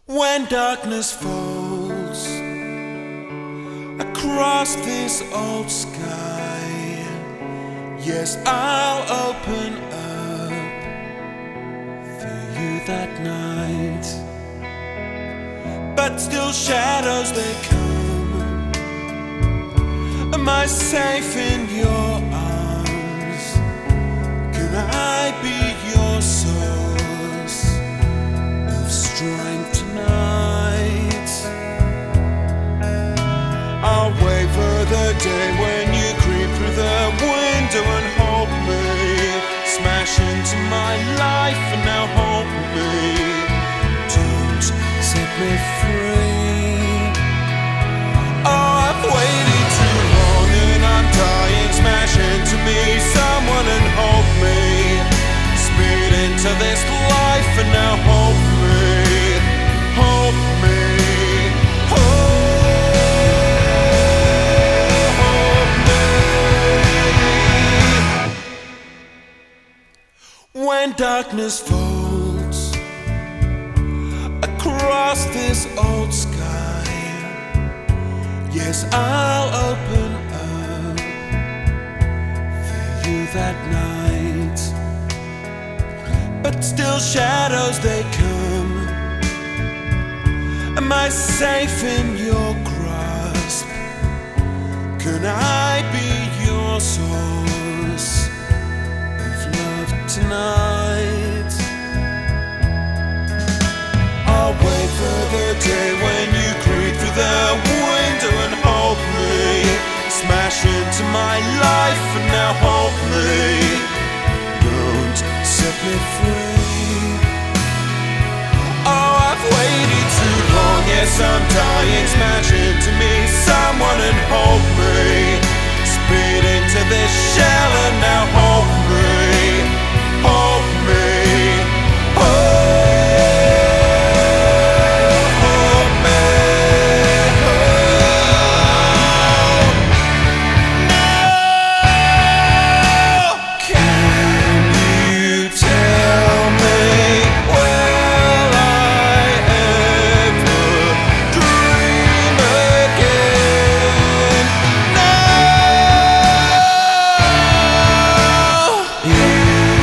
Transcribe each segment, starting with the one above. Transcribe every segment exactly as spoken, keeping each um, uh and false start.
When darkness falls across this old sky, yes, I'll open up for you that night. But still shadows they come. Am I safe in your arms? Can I be your source of strength tonight? I'll wait for the day when you creep through the window and hold me, smash into my life and now hold me. Don't set me free. Oh, I've waited too long and I'm dying. Smash into me, someone, and hold me. Speed into this life and now hold me. Hold me. When darkness falls across this old sky, yes, I'll open up for you that night. But still shadows they come. Am I safe in your grasp? Can I be your source tonight? I'll wait for the day when you creep through the window and hold me, smash into my life and now hold me. Don't set me free. Oh, I've waited too long. Yes, I'm dying. Smash into me, someone, and hold me. Speed into this shell and now hold me. Hold me, hold, hold me, hold. No! Can you tell me, will I ever dream again? No! Yeah.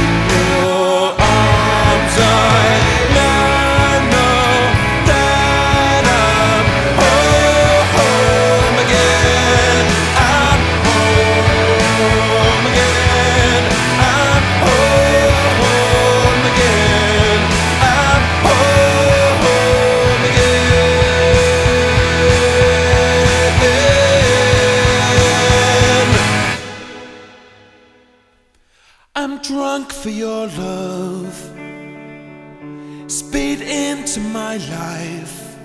I'm drunk for your love. Speed into my life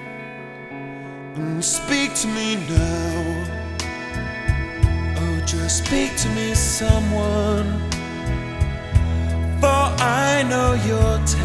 and speak to me now. Oh, just speak to me, someone, for I know you're